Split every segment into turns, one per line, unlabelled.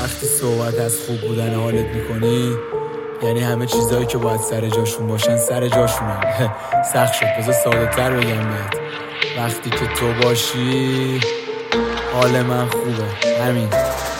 وقتی صحبت از خوب بودن حالت میکنی یعنی همه چیزایی که باید سر جاشون باشن سر جاشونن. سخت شد، بذار ساده تر بگم بهت. وقتی که تو باشی حال من خوبه، همین.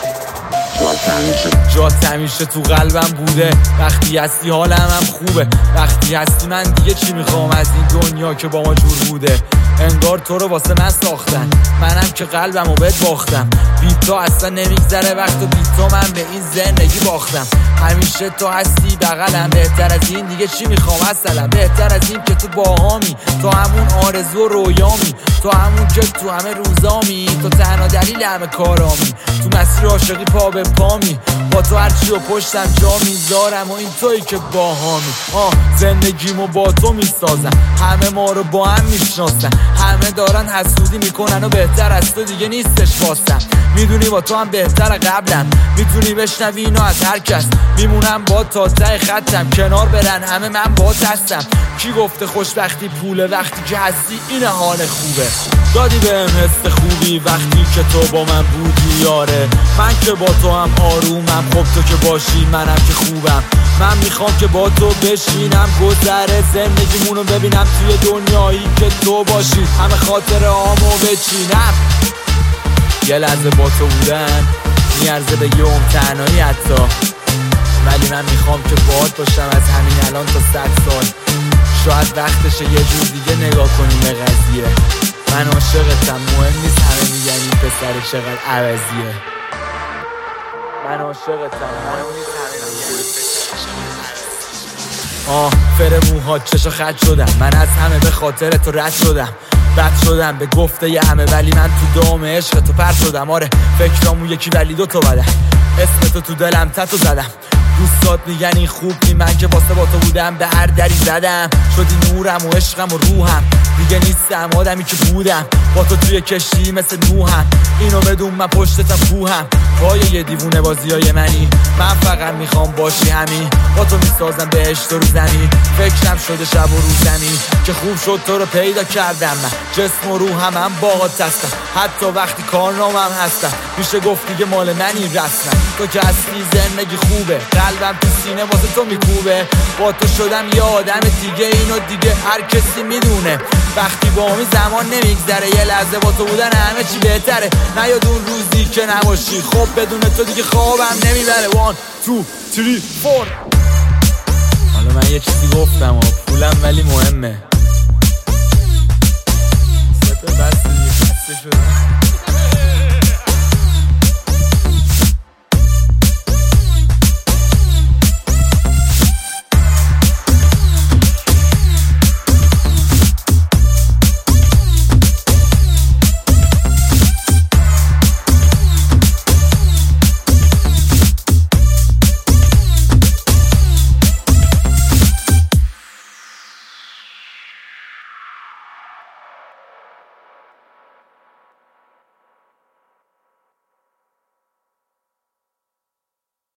جات همیشه تو قلبم بوده، وقتی هستی حالم هم خوبه. وقتی هستی من دیگه چی میخوام از این دنیا که با ما جور بوده. انگار تو رو واسه من ساختن، منم که قلبمو بهت باختم. بی تو اصلا نمیگذره وقت و بی تو من به این زندگی باختم. همیشه تو هستی بغلم، بهتر از این دیگه چی میخوام اصلا. بهتر از این که تو باهامی، تو همون آرزو و رویامی، تو همون که تو همه روزامی، تو تنها دلیل همه کارامی. تو مسیر عاشقی پا به پامی، با تو هرچی و پشتم جا میذارم و این تویی که باهامی. زندگیمو با تو میسازم، همه ما رو با هم میشناسن. همه دارن حسودی میکنن و بهتر از تو دیگه نیستش واسم. میدونی با تو هم بهتر قبلم، میتونی بشنوی اینو از هر کس. میمونم با تا ته خطم، کنار برن همه من با هستم. کی گفته خوشبختی پوله؟ وقتی که هستی این حال خوبه. دادی بهم حس خوبی وقتی که تو با من بودی یاره. من که با تو هم آرومم، خب تو که باشی منم که خوبم. من میخوام که با تو بشینم گذره زندگیمونو ببینم توی دنیایی که تو باشی. همه خاطر آمو بچینم. یه لحظه با تو بودن میارزه به یوم تنهایی حتی، ولی من میخوام که باهات باشم از همین الان تا 100 سال. شاید وقتشه یه جور دیگه نگاه کنیم به قضیه. من عاشقتم، مهم نیست همه میگن این پسر چقدر عوضیه. من عاشقتم، مهم نیست همه میگن این پسر چقدر عوضیه. فر موهات چشا خط شدم، من از همه به خاطر تو رد شدم. بد شدم به گفته ی همه، ولی من تو دام عشق تو پر شدم. آره فکرامو یکی ولی دو تا بدم، اسم تو دلم تتو زدم. دوستات میگن این خوب نی، من که واسه با تو بودم به هر دری زدم. شدی نورم و عشقم و روحم، دیگه نیستم آدمی که بودم. با تو توی کشتی مثل نوحم، اینو بدون من پشتتم کوهم. پای یه دیوونه بازیای منی، من فقط میخوام باشی همین. با تو میسازم بهشت رو زمین، فکرم شده شب و روز زمین. که خوب شد تو رو پیدا کردم، من جسم و روحم هم باهات هستم. حتی وقتی کارنامم هستم میشه گفت دیگه مال منی رسما. تو که هستی زندگی خوبه، قلبم تو سینه واسه تو میکوبه. با تو شدم یه آدم دیگه، اینو دیگه هر کسی میدونه. وقتی با همی زمان نمیگذره، یه لحظه با تو بودن همه چی بهتره. نیاد اون روزی که نباشی، خب بدون تو دیگه خوابم نمیبره. 1 2 3 4. حالا من یه چیزی گفتم پولم ولی مهمه. بس دیگه خسته شدم.